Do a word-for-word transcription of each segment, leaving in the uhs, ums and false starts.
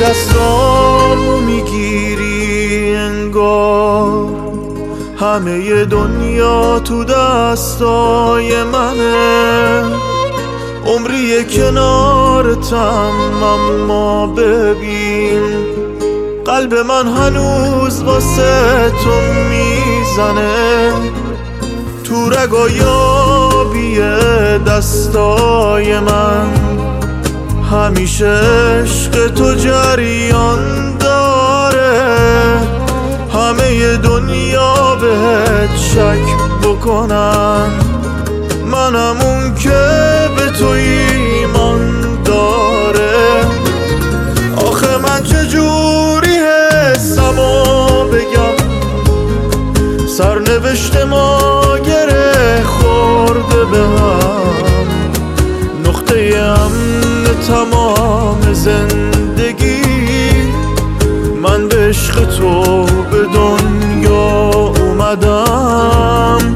دستامو میگیری انگار همه دنیا تو دستای منه. عمری کنارتم اما ببین قلب من هنوز واسه تو میزنه. تو رگای آبی دستای من همیشه عشق تو جریان داره. همه دنیا بهت شک بکنن منم اون که به تو ایمان داره. آخه من چجوری حسمو بگم سرنوشت ما گره خورده به هم. نقطه امن تمام زندگی من به عشق تو به دنیا اومدم.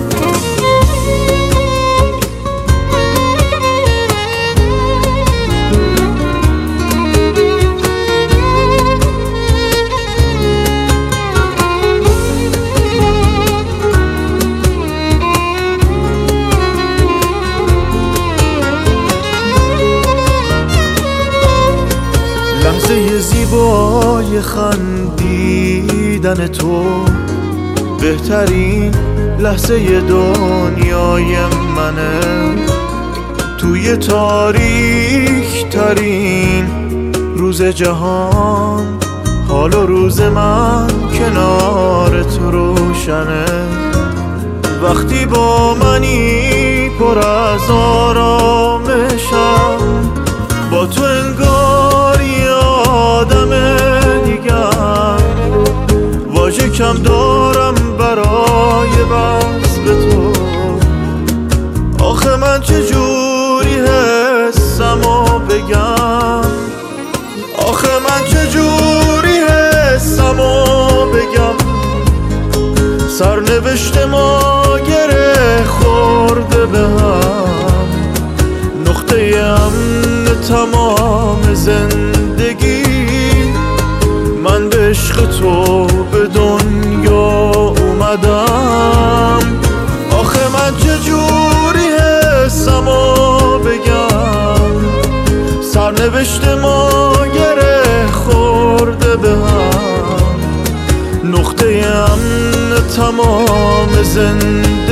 لحظه زیبای خندیدن تو بهترین لحظه دنیای منه. توی تاریک ترین روز جهان حال و روز من کنارت روشنه. وقتی با منی پر از آرامشم با تو انگار آدم دیگم. واژه کم دارم برای وصف تو. آخه من چجوری حسمو بگم آخه من چجوری حسمو بگم سرنوشت ما گره خورده به هم. نقطه امن تمام زندگی من به عشق تو به دنیا اومدم. آخه من چجوری حسمو بگم سرنوشت ما گره خورده به هم. نقطه امن تمام زندگی